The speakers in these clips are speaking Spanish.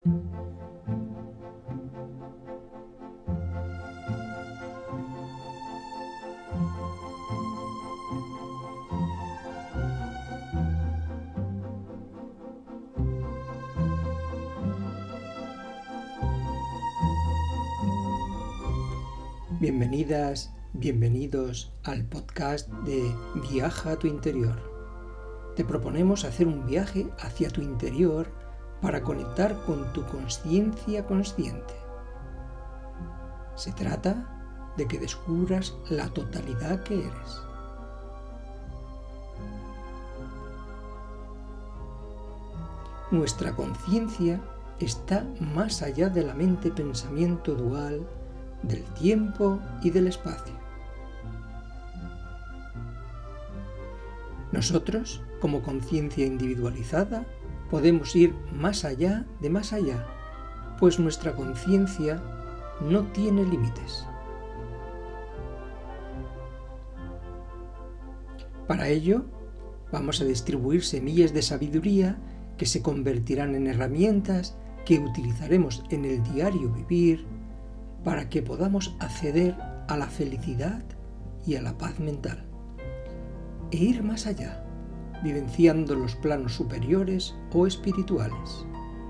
Bienvenidas, bienvenidos al podcast de Viaja a tu interior. Te proponemos hacer un viaje hacia tu interior para conectar con tu conciencia consciente. Se trata de que descubras la totalidad que eres. Nuestra conciencia está más allá de la mente-pensamiento dual, del tiempo y del espacio. Nosotros, como conciencia individualizada, podemos ir más allá de más allá, pues nuestra conciencia no tiene límites. Para ello, vamos a distribuir semillas de sabiduría que se convertirán en herramientas que utilizaremos en el diario vivir para que podamos acceder a la felicidad y a la paz mental, e ir más allá, vivenciando los planos superiores o espirituales.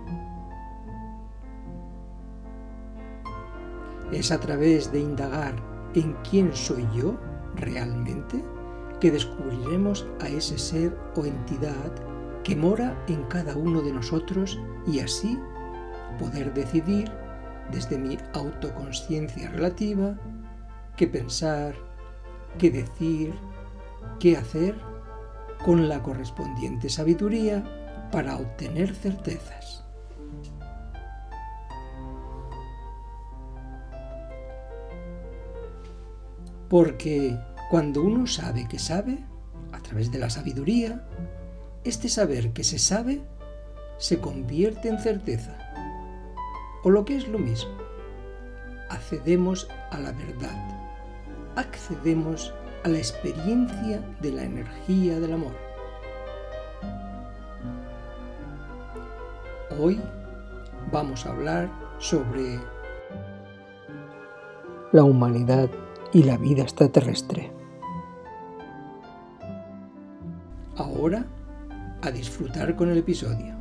Es a través de indagar en quién soy yo realmente que descubriremos a ese ser o entidad que mora en cada uno de nosotros y así poder decidir desde mi autoconsciencia relativa, qué pensar, qué decir, qué hacer, con la correspondiente sabiduría para obtener certezas. Porque cuando uno sabe que sabe, a través de la sabiduría, este saber que se sabe se convierte en certeza. O lo que es lo mismo, accedemos a la verdad, accedemos a la experiencia de la energía del amor. Hoy vamos a hablar sobre la humanidad y la vida extraterrestre. Ahora, a disfrutar con el episodio.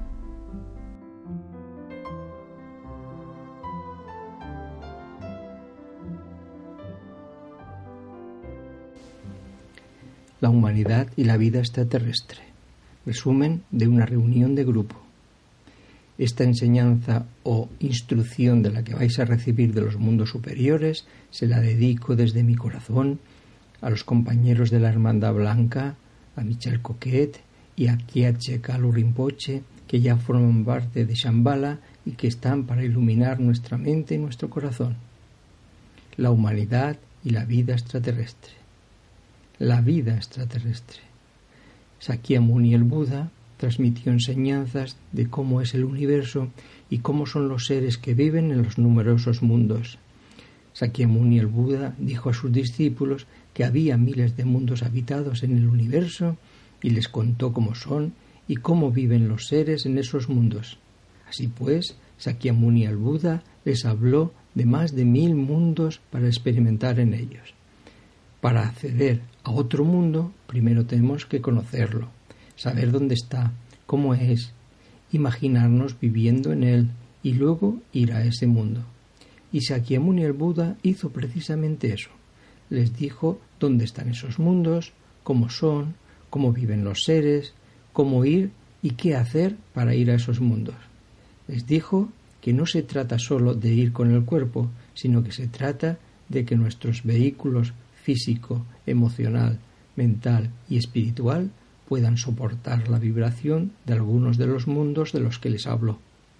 La humanidad y la vida extraterrestre. Resumen de una reunión de grupo. Esta enseñanza o instrucción de la que vais a recibir de los mundos superiores se la dedico desde mi corazón a los compañeros de la Hermandad Blanca, a Michel Coquet y a Kyatse Kalu Rinpoche, que ya forman parte de Shambhala y que están para iluminar nuestra mente y nuestro corazón. La humanidad y la vida extraterrestre. La vida extraterrestre. Sakyamuni el Buda transmitió enseñanzas de cómo es el universo y cómo son los seres que viven en los numerosos mundos. Sakyamuni el Buda dijo a sus discípulos que había miles de mundos habitados en el universo y les contó cómo son y cómo viven los seres en esos mundos. Así pues, Sakyamuni el Buda les habló de más de 1000 mundos para experimentar en ellos. Para acceder a otro mundo, primero tenemos que conocerlo, saber dónde está, cómo es, imaginarnos viviendo en él y luego ir a ese mundo. Y Sakyamuni el Buda hizo precisamente eso. Les dijo dónde están esos mundos, cómo son, cómo viven los seres, cómo ir y qué hacer para ir a esos mundos. Les dijo que no se trata solo de ir con el cuerpo, sino que se trata de que nuestros vehículos físico, emocional, mental y espiritual puedan soportar la vibración de algunos de los mundos de los que les habló.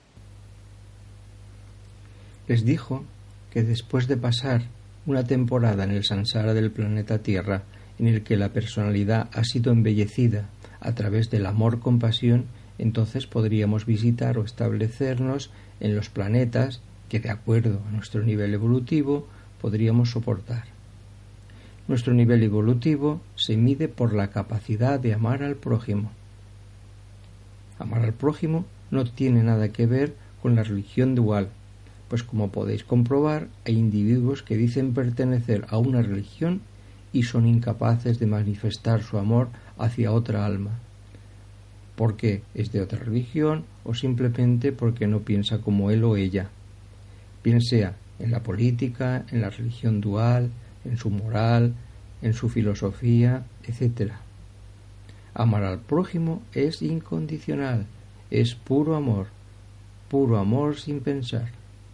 Les dijo que después de pasar una temporada en el samsara del planeta Tierra, en el que la personalidad ha sido embellecida a través del amor-compasión, entonces podríamos visitar o establecernos en los planetas que, de acuerdo a nuestro nivel evolutivo, podríamos soportar. Nuestro nivel evolutivo se mide por la capacidad de amar al prójimo. Amar al prójimo no tiene nada que ver con la religión dual, pues como podéis comprobar, hay individuos que dicen pertenecer a una religión y son incapaces de manifestar su amor hacia otra alma, porque es de otra religión o simplemente porque no piensa como él o ella, bien sea en la política, en la religión dual, en su moral, en su filosofía, etc. Amar al prójimo es incondicional, es puro amor sin pensar.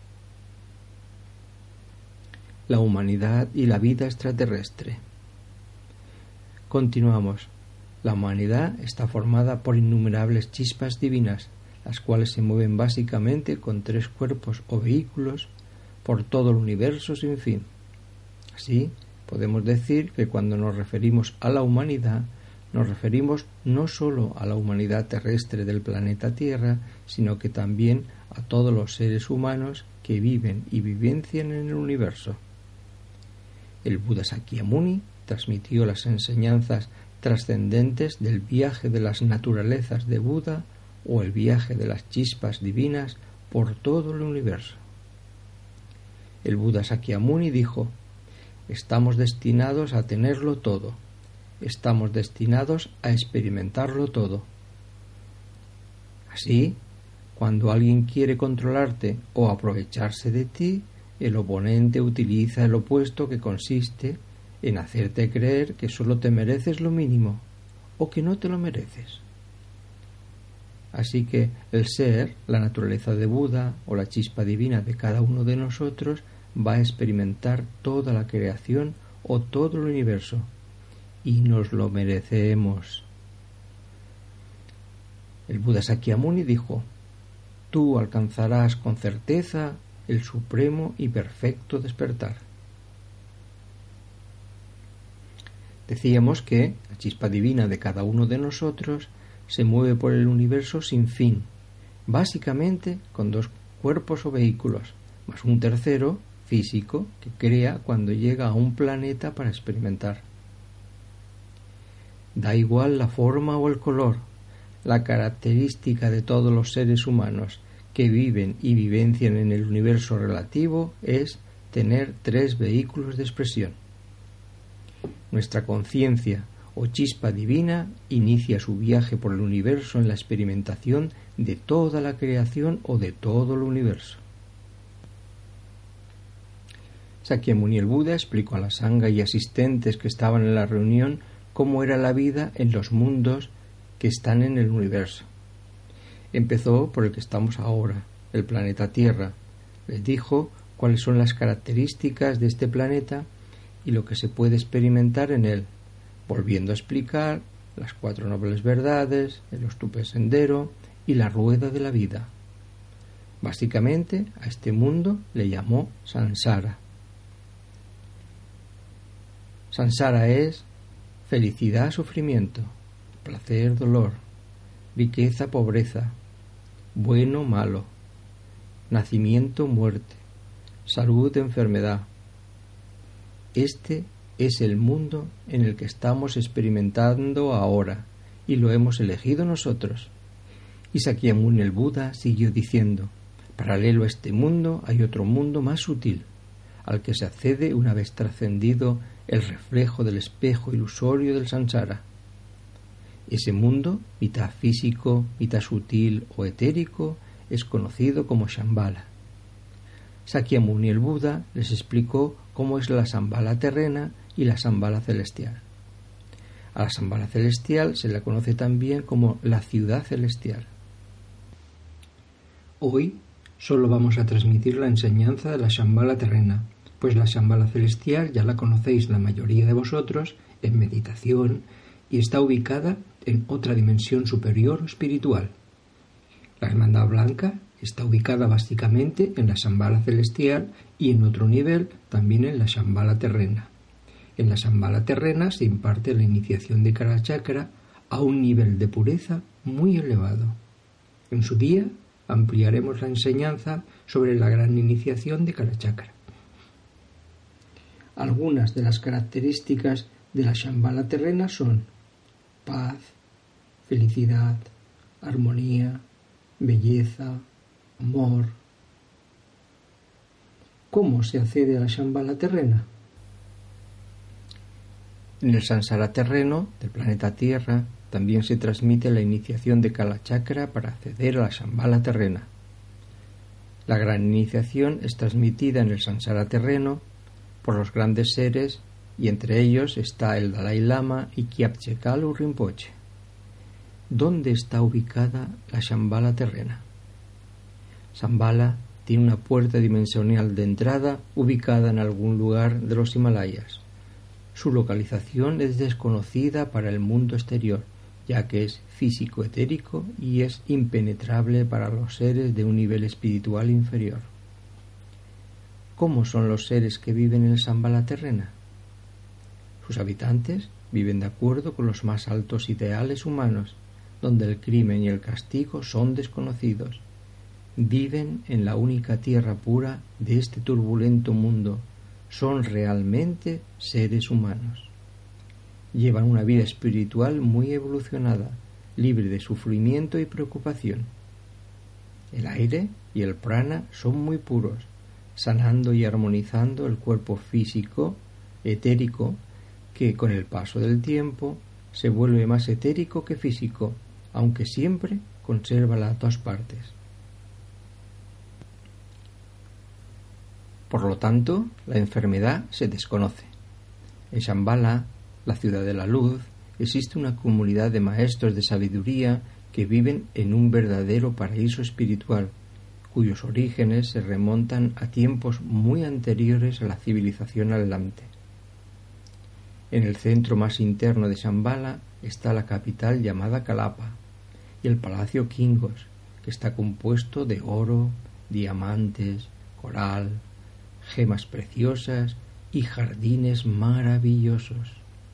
La humanidad y la vida extraterrestre. Continuamos. La humanidad está formada por innumerables chispas divinas, las cuales se mueven básicamente con 3 cuerpos o vehículos por todo el universo sin fin. Así, podemos decir que cuando nos referimos a la humanidad, nos referimos no sólo a la humanidad terrestre del planeta Tierra, sino que también a todos los seres humanos que viven y vivencian en el universo. El Buda Sakyamuni transmitió las enseñanzas trascendentes del viaje de las naturalezas de Buda o el viaje de las chispas divinas por todo el universo. El Buda Sakyamuni dijo: estamos destinados a tenerlo todo, estamos destinados a experimentarlo todo. Así, cuando alguien quiere controlarte o aprovecharse de ti, el oponente utiliza el opuesto, que consiste en hacerte creer que solo te mereces lo mínimo o que no te lo mereces. Así que el ser, la naturaleza de Buda o la chispa divina de cada uno de nosotros va a experimentar toda la creación o todo el universo, y nos lo merecemos. El Buda Sakyamuni dijo: tú alcanzarás con certeza el supremo y perfecto despertar. Decíamos que la chispa divina de cada uno de nosotros se mueve por el universo sin fin, básicamente con 2 cuerpos o vehículos, más un tercero, físico, que crea cuando llega a un planeta para experimentar. Da igual la forma o el color, la característica de todos los seres humanos que viven y vivencian en el universo relativo es tener 3 vehículos de expresión. Nuestra conciencia o chispa divina inicia su viaje por el universo en la experimentación de toda la creación o de todo el universo. Sakyamuni el Buda explicó a la sangha y asistentes que estaban en la reunión cómo era la vida en los mundos que están en el universo. Empezó por el que estamos ahora, el planeta Tierra. Les dijo cuáles son las características de este planeta y lo que se puede experimentar en él, volviendo a explicar las 4 nobles verdades, el Stupa Sendero y la rueda de la vida. Básicamente, a este mundo le llamó Sansara. Sansara es felicidad, sufrimiento, placer, dolor, riqueza, pobreza, bueno, malo, nacimiento, muerte, salud, enfermedad. Este es el mundo en el que estamos experimentando ahora y lo hemos elegido nosotros. Y Sakyamuni el Buda siguió diciendo: paralelo a este mundo hay otro mundo más sutil, al que se accede una vez trascendido el reflejo del espejo ilusorio del Sansara. Ese mundo, mitad físico, mitad sutil o etérico, es conocido como Shambhala. Sakyamuni el Buda les explicó cómo es la Shambhala terrena y la Shambhala celestial. A la Shambhala celestial se la conoce también como la ciudad celestial. Hoy solo vamos a transmitir la enseñanza de la Shambhala terrena, pues la Shambhala celestial ya la conocéis la mayoría de vosotros en meditación y está ubicada en otra dimensión superior o espiritual. La Hermandad Blanca está ubicada básicamente en la Shambhala celestial y en otro nivel también en la Shambhala terrena. En la Shambhala terrena se imparte la iniciación de Kalachakra a un nivel de pureza muy elevado. En su día ampliaremos la enseñanza sobre la gran iniciación de Kalachakra. Algunas de las características de la Shambhala terrena son paz, felicidad, armonía, belleza, amor. ¿Cómo se accede a la Shambhala terrena? En el Sansara terreno del planeta Tierra también se transmite la iniciación de Kalachakra para acceder a la Shambhala terrena. La gran iniciación es transmitida en el Sansara terreno por los grandes seres, y entre ellos está el Dalai Lama y Kyabche Kalu Rinpoche. ¿Dónde está ubicada la Shambhala terrena? Shambhala tiene una puerta dimensional de entrada ubicada en algún lugar de los Himalayas. Su localización es desconocida para el mundo exterior, ya que es físico-etérico y es impenetrable para los seres de un nivel espiritual inferior. ¿Cómo son los seres que viven en el Shambhala terrena? Sus habitantes viven de acuerdo con los más altos ideales humanos, donde el crimen y el castigo son desconocidos. Viven en la única tierra pura de este turbulento mundo. Son realmente seres humanos. Llevan una vida espiritual muy evolucionada, libre de sufrimiento y preocupación. El aire y el prana son muy puros, sanando y armonizando el cuerpo físico, etérico, que con el paso del tiempo se vuelve más etérico que físico, aunque siempre conserva las dos partes. Por lo tanto, la enfermedad se desconoce. En Shambhala, la ciudad de la luz, existe una comunidad de maestros de sabiduría que viven en un verdadero paraíso espiritual, cuyos orígenes se remontan a tiempos muy anteriores a la civilización atlante. En el centro más interno de Shambhala está la capital llamada Kalapa y el palacio Kingos, que está compuesto de oro, diamantes, coral, gemas preciosas y jardines maravillosos.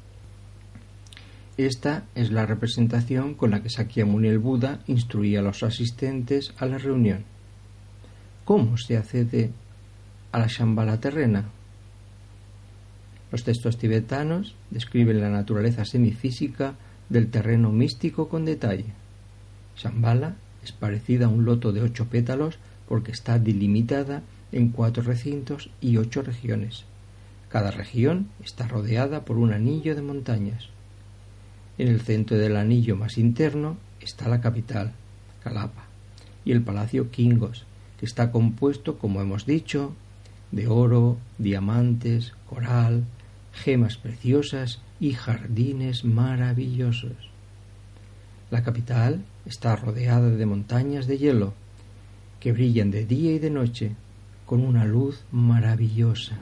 Esta es la representación con la que Sakyamuni el Buda instruía a los asistentes a la reunión. ¿Cómo se accede a la Shambhala terrena? Los textos tibetanos describen la naturaleza semifísica del terreno místico con detalle. Shambhala es parecida a un loto de 8 pétalos porque está delimitada en 4 recintos y 8 regiones. Cada región está rodeada por un anillo de montañas. En el centro del anillo más interno está la capital, Kalapa, y el palacio Kingos, que está compuesto, como hemos dicho, de oro, diamantes, coral, gemas preciosas y jardines maravillosos. La capital está rodeada de montañas de hielo que brillan de día y de noche con una luz maravillosa.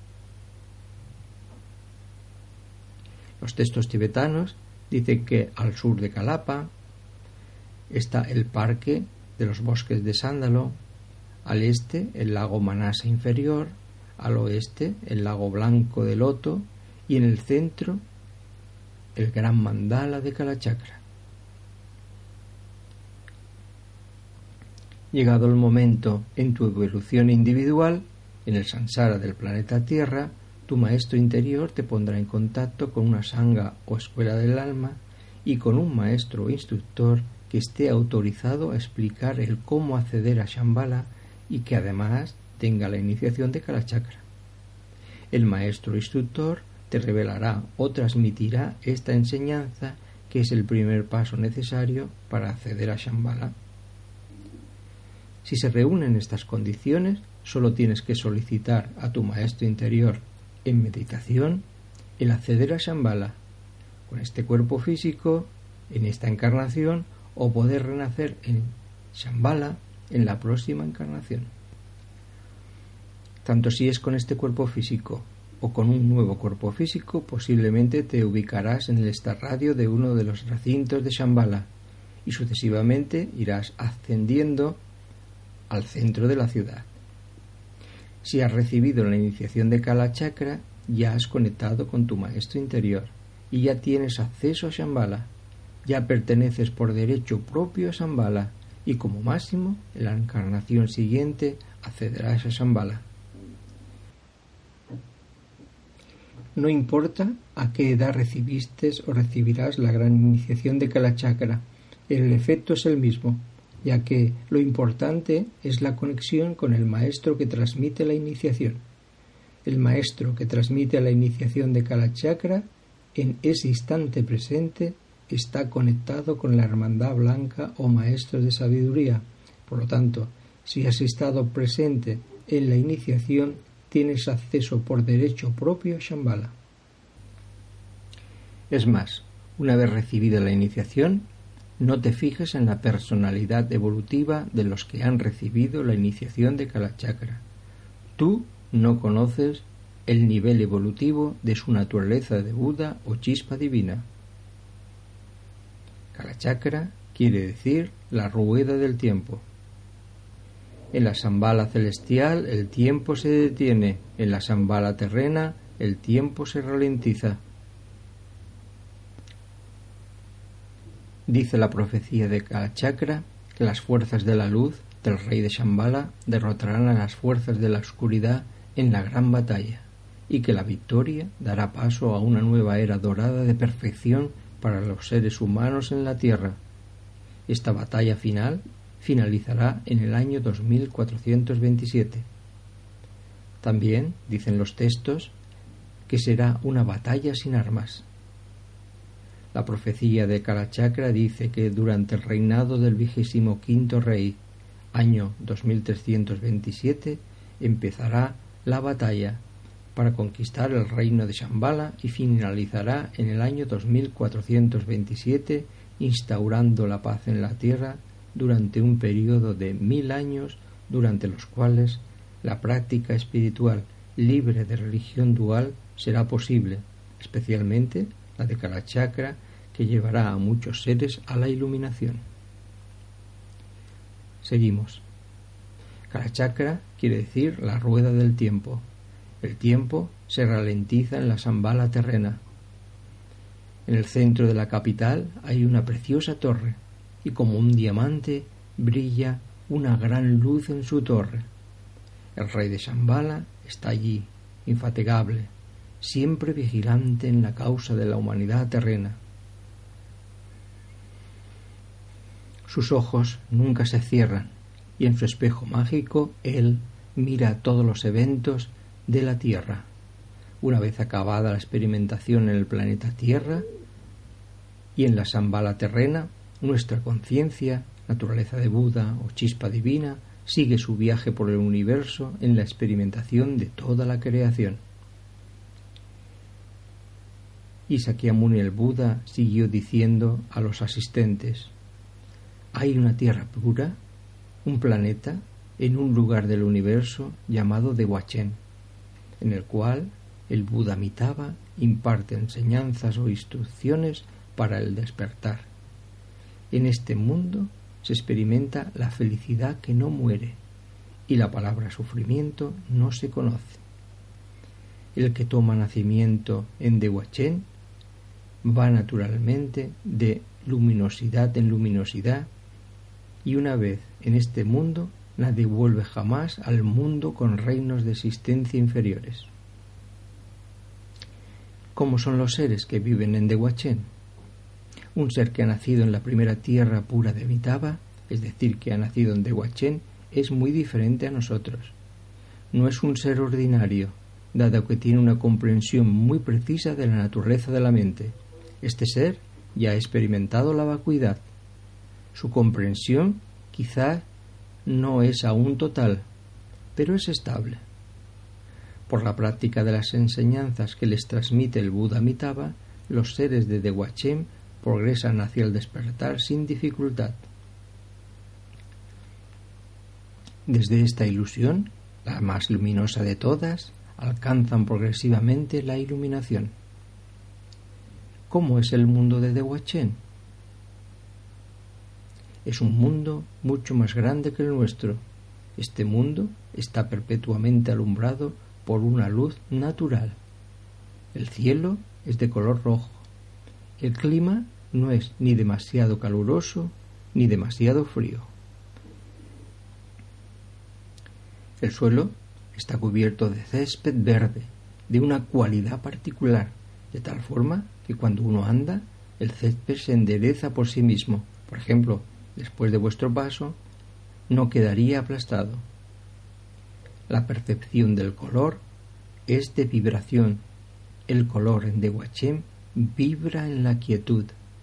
Los textos tibetanos dicen que al sur de Kalapa está el parque de los bosques de sándalo, al este el lago Manasa inferior, al oeste el lago blanco de loto y en el centro el gran mandala de Kalachakra. Llegado el momento en tu evolución individual, en el samsara del planeta Tierra, tu maestro interior te pondrá en contacto con una sangha o escuela del alma y con un maestro o instructor que esté autorizado a explicar el cómo acceder a Shambhala y que además tenga la iniciación de Kalachakra. El maestro o instructor te revelará o transmitirá esta enseñanza, que es el primer paso necesario para acceder a Shambhala. Si se reúnen estas condiciones, solo tienes que solicitar a tu maestro interior en meditación el acceder a Shambhala, con este cuerpo físico, en esta encarnación, o poder renacer en Shambhala en la próxima encarnación. Tanto si es con este cuerpo físico o con un nuevo cuerpo físico, posiblemente te ubicarás en el extrarradio de uno de los recintos de Shambhala y sucesivamente irás ascendiendo al centro de la ciudad. Si has recibido la iniciación de Kalachakra, ya has conectado con tu maestro interior y ya tienes acceso a Shambhala. Ya perteneces por derecho propio a Shambhala y como máximo en la encarnación siguiente accederás a Shambhala. No importa a qué edad recibiste o recibirás la gran iniciación de Kalachakra, el efecto es el mismo. ya que lo importante es la conexión con el maestro que transmite la iniciación. El maestro que transmite la iniciación de Kalachakra en ese instante presente está conectado con la hermandad blanca o maestros de sabiduría. Por lo tanto, si has estado presente en la iniciación, tienes acceso por derecho propio a Shambhala. Es más, una vez recibida la iniciación, no te fijes en la personalidad evolutiva de los que han recibido la iniciación de Kalachakra. Tú no conoces el nivel evolutivo de su naturaleza de Buda o chispa divina. Kalachakra quiere decir la rueda del tiempo. En la Shambhala celestial el tiempo se detiene, en la Shambhala terrena el tiempo se ralentiza. Dice la profecía de Kalachakra que las fuerzas de la luz del rey de Shambhala derrotarán a las fuerzas de la oscuridad en la gran batalla, y que la victoria dará paso a una nueva era dorada de perfección para los seres humanos en la tierra. Esta batalla final finalizará en el año 2427. También dicen los textos que será una batalla sin armas. La profecía de Kalachakra dice que durante el reinado del 25º rey, año 2327, empezará la batalla para conquistar el reino de Shambhala y finalizará en el año 2427, instaurando la paz en la tierra durante un periodo de 1000 años, durante los cuales la práctica espiritual libre de religión dual será posible, especialmente la de Kalachakra, que llevará a muchos seres a la iluminación. Seguimos. Kalachakra quiere decir la rueda del tiempo. El tiempo se ralentiza en la Shambhala terrena. En el centro de la capital hay una preciosa torre, y como un diamante brilla una gran luz en su torre. El rey de Shambhala está allí, infatigable, siempre vigilante en la causa de la humanidad terrena. Sus ojos nunca se cierran, y en su espejo mágico él mira todos los eventos de la Tierra. Una vez acabada la experimentación en el planeta Tierra y en la Shambhala terrena, nuestra conciencia, naturaleza de Buda o chispa divina, sigue su viaje por el universo en la experimentación de toda la creación. Y Sakyamuni el Buda siguió diciendo a los asistentes: hay una tierra pura, un planeta, en un lugar del universo llamado Dewachen, en el cual el Buda Amitabha imparte enseñanzas o instrucciones para el despertar. En este mundo se experimenta la felicidad que no muere, y la palabra sufrimiento no se conoce. El que toma nacimiento en Dewachen va naturalmente de luminosidad en luminosidad, y una vez en este mundo nadie vuelve jamás al mundo con reinos de existencia inferiores. ¿Cómo son los seres que viven en Dewachen? Un ser que ha nacido en la primera tierra pura de Amitabha, es decir, que ha nacido en Dewachen, es muy diferente a nosotros. No es un ser ordinario, dado que tiene una comprensión muy precisa de la naturaleza de la mente. Este ser ya ha experimentado la vacuidad. Su comprensión quizá no es aún total, pero es estable. Por la práctica de las enseñanzas que les transmite el Buda Amitabha, los seres de Dewachen progresan hacia el despertar sin dificultad. Desde esta ilusión, la más luminosa de todas, alcanzan progresivamente la iluminación. ¿Cómo es el mundo de Dewachen? Es un mundo mucho más grande que el nuestro. Este mundo está perpetuamente alumbrado por una luz natural. El cielo es de color rojo. El clima no es ni demasiado caluroso ni demasiado frío. El suelo está cubierto de césped verde, de una cualidad particular, de tal forma que cuando uno anda, el césped se endereza por sí mismo. Por ejemplo, después de vuestro paso, no quedaría aplastado. La percepción del color es de vibración. El color en Dehuachén vibra en la quietud.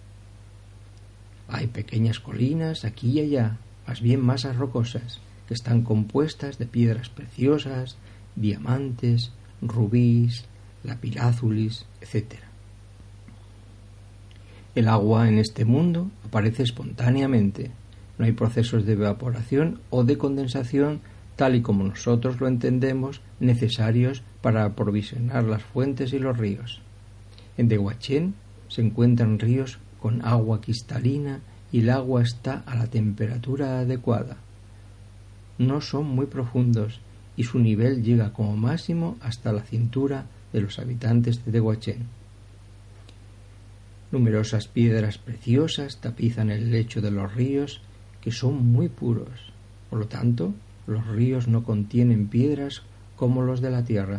Hay pequeñas colinas aquí y allá, más bien masas rocosas, que están compuestas de piedras preciosas, diamantes, rubíes, lapilázulis, etc. El agua en este mundo aparece espontáneamente. No hay procesos de evaporación o de condensación, tal y como nosotros lo entendemos, necesarios para aprovisionar las fuentes y los ríos. En Dehuachén se encuentran ríos con agua cristalina y el agua está a la temperatura adecuada. No son muy profundos y su nivel llega como máximo hasta la cintura de los habitantes de Dehuachén. Numerosas piedras preciosas tapizan el lecho de los ríos, que son muy puros. Por lo tanto, los ríos no contienen piedras como los de la tierra.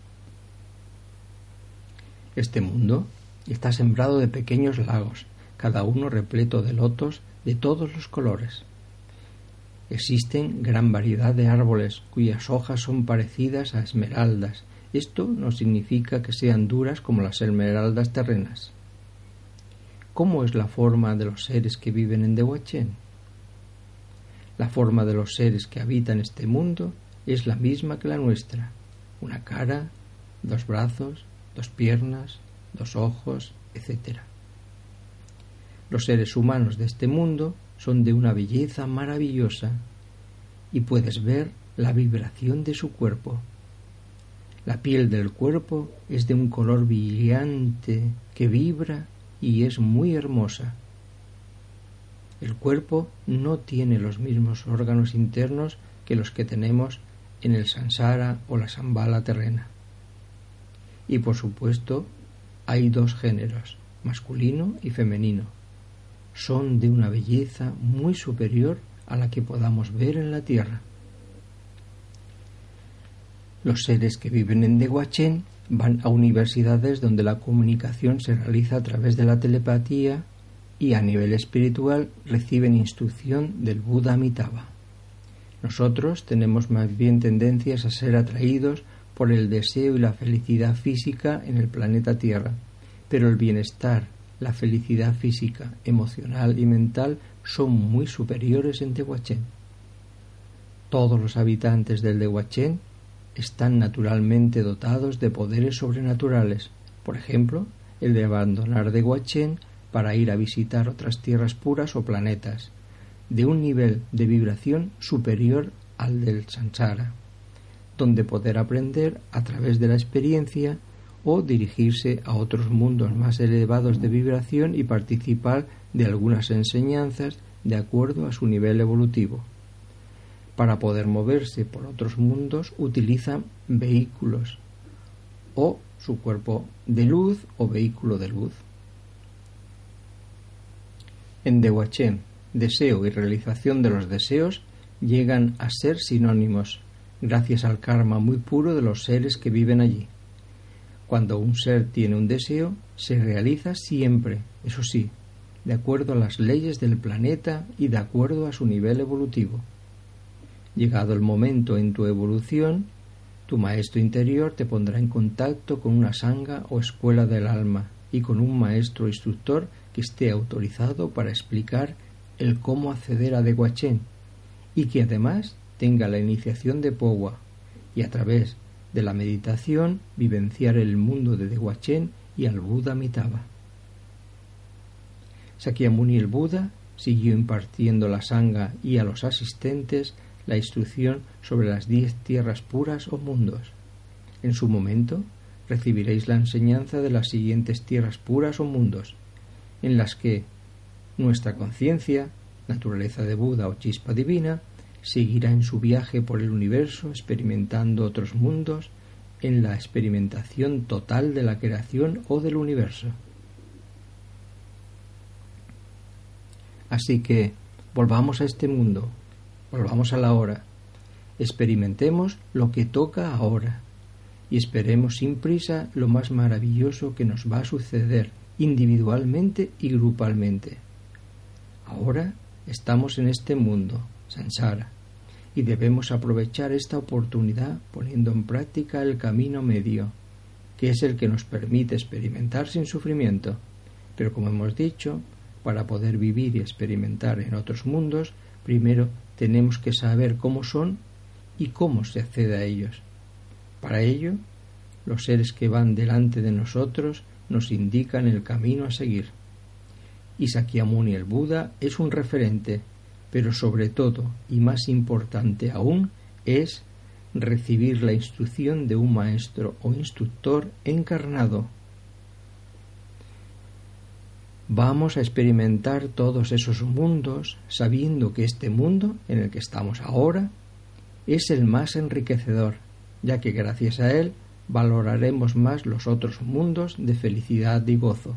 Este mundo está sembrado de pequeños lagos, cada uno repleto de lotos de todos los colores. Existen gran variedad de árboles cuyas hojas son parecidas a esmeraldas. Esto no significa que sean duras como las esmeraldas terrenas. ¿Cómo es la forma de los seres que viven en Dehuachén? La forma de los seres que habitan este mundo es la misma que la nuestra: una cara, 2 brazos, 2 piernas, 2 ojos, etc. Los seres humanos de este mundo son de una belleza maravillosa y puedes ver la vibración de su cuerpo. La piel del cuerpo es de un color brillante que vibra y es muy hermosa. El cuerpo no tiene los mismos órganos internos que los que tenemos en el samsara o la shambhala terrena. Y por supuesto hay 2 géneros, masculino y femenino. Son de una belleza muy superior a la que podamos ver en la tierra. Los seres que viven en Dehuachén van a universidades donde la comunicación se realiza a través de la telepatía y a nivel espiritual reciben instrucción del Buda Amitabha. Nosotros tenemos más bien tendencias a ser atraídos por el deseo y la felicidad física en el planeta Tierra, pero el bienestar, la felicidad física, emocional y mental son muy superiores en Dehuachén. Todos los habitantes del Dehuachén están naturalmente dotados de poderes sobrenaturales, por ejemplo, el de abandonar Dehuachén para ir a visitar otras tierras puras o planetas, de un nivel de vibración superior al del samsara, donde poder aprender a través de la experiencia o dirigirse a otros mundos más elevados de vibración y participar de algunas enseñanzas de acuerdo a su nivel evolutivo. Para poder moverse por otros mundos utilizan vehículos o su cuerpo de luz o vehículo de luz. En Dehuachén, deseo y realización de los deseos llegan a ser sinónimos, gracias al karma muy puro de los seres que viven allí. Cuando un ser tiene un deseo, se realiza siempre, eso sí, de acuerdo a las leyes del planeta y de acuerdo a su nivel evolutivo. Llegado el momento en tu evolución, tu maestro interior te pondrá en contacto con una sangha o escuela del alma y con un maestro instructor que esté autorizado para explicar el cómo acceder a Dehuachén y que además tenga la iniciación de Powa y a través de la meditación vivenciar el mundo de Dehuachén y al Buda Amitabha. Sakyamuni el Buda siguió impartiendo la sangha y a los asistentes la instrucción sobre las 10 tierras puras o mundos. En su momento recibiréis la enseñanza de las siguientes tierras puras o mundos, en las que nuestra conciencia, naturaleza de Buda o chispa divina, seguirá en su viaje por el universo experimentando otros mundos en la experimentación total de la creación o del universo. Así que volvamos a este mundo, volvamos a la hora, experimentemos lo que toca ahora y esperemos sin prisa lo más maravilloso que nos va a suceder individualmente y grupalmente. Ahora Estamos en este mundo, samsara, y debemos aprovechar esta oportunidad poniendo en práctica el camino medio, que es el que nos permite experimentar sin sufrimiento. Pero como hemos dicho, para poder vivir y experimentar en otros mundos, primero tenemos que saber cómo son y cómo se accede a ellos. Para ello, los seres que van delante de nosotros nos indican el camino a seguir. Y Sakyamuni el Buda es un referente, pero sobre todo, y más importante aún, es recibir la instrucción de un maestro o instructor encarnado. Vamos a experimentar todos esos mundos sabiendo que este mundo en el que estamos ahora es el más enriquecedor, ya que gracias a él valoraremos más los otros mundos de felicidad y gozo.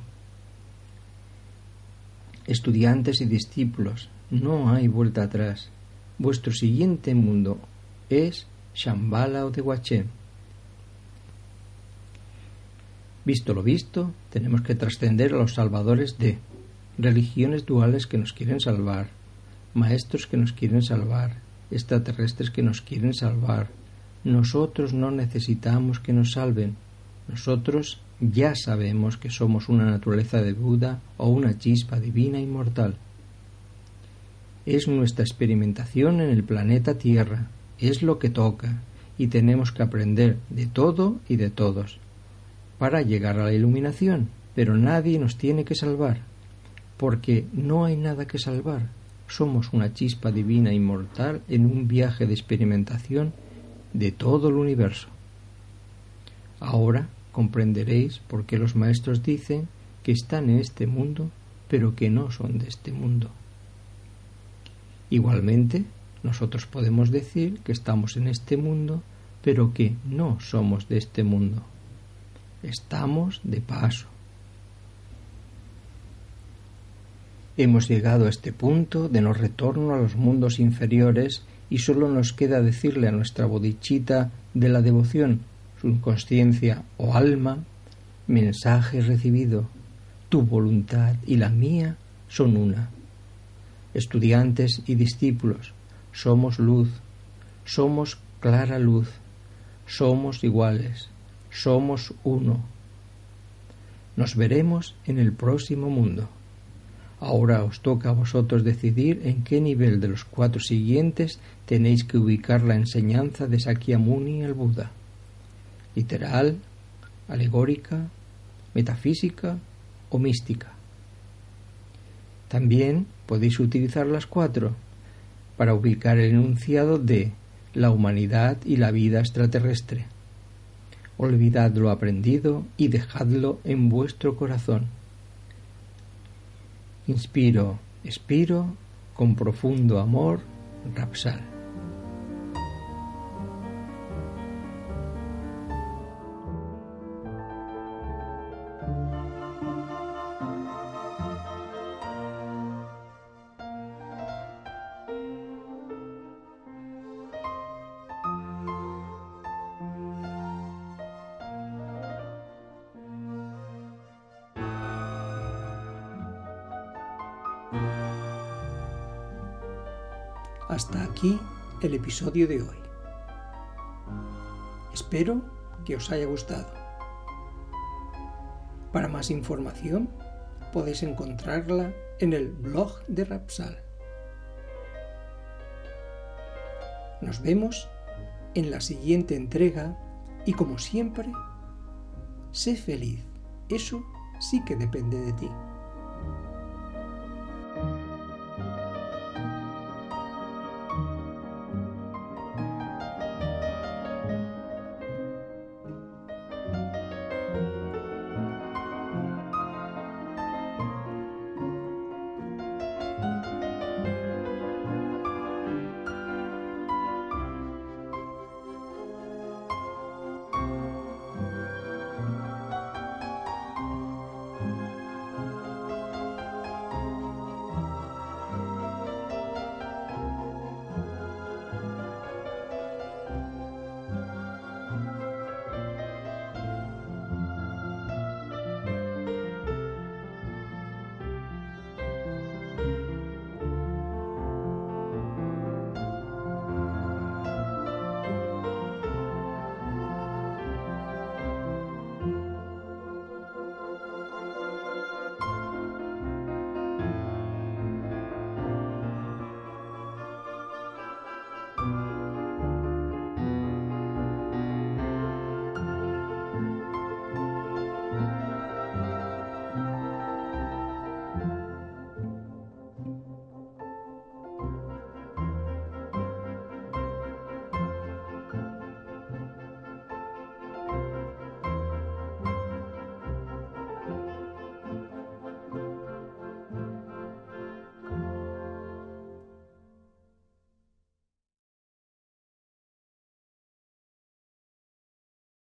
Estudiantes y discípulos, no hay vuelta atrás. Vuestro siguiente mundo es Shambhala o Tehuachén. Visto lo visto, tenemos que trascender a los salvadores de religiones duales que nos quieren salvar, maestros que nos quieren salvar, extraterrestres que nos quieren salvar. Nosotros no necesitamos que nos salven. Nosotros ya sabemos que somos una naturaleza de Buda o una chispa divina inmortal. Es nuestra experimentación en el planeta Tierra, es lo que toca, y tenemos que aprender de todo y de todos para llegar a la iluminación, pero nadie nos tiene que salvar, porque no hay nada que salvar. Somos una chispa divina inmortal en un viaje de experimentación de todo el universo. Ahora comprenderéis por qué los maestros dicen que están en este mundo, pero que no son de este mundo. Igualmente, nosotros podemos decir que estamos en este mundo, pero que no somos de este mundo. Estamos de paso. Hemos llegado a este punto de no retorno a los mundos inferiores y solo nos queda decirle a nuestra bodichita de la devoción, su conciencia o alma: mensaje recibido, tu voluntad y la mía son una. Estudiantes y discípulos, somos luz, somos clara luz, somos iguales, somos uno. Nos veremos en el próximo mundo. Ahora os toca a vosotros decidir en qué nivel de los 4 siguientes tenéis que ubicar la enseñanza de Sakyamuni el Buda: literal, alegórica, metafísica o mística. También podéis utilizar las 4 para ubicar el enunciado de la humanidad y la vida extraterrestre. Olvidad lo aprendido y dejadlo en vuestro corazón. Inspiro, expiro, con profundo amor, Rapsal. Hasta aquí el episodio de hoy. Espero que os haya gustado. Para más información podéis encontrarla en el blog de Rapsal. Nos vemos en la siguiente entrega y, como siempre, sé feliz. Eso sí que depende de ti.